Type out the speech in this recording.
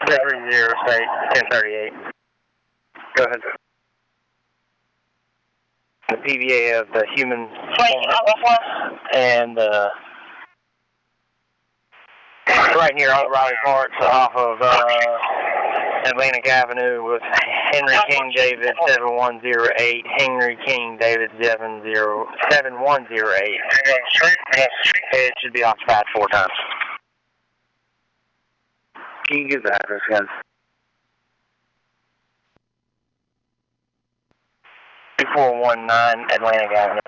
Every year, say 1038. Go ahead. The PVA of the human and right near Riley Park, off of Atlantic Avenue with Henry King David 7108, Henry King David 7108. It should be occupied 4 times. Can you give the address again? 2419 Atlantic Avenue.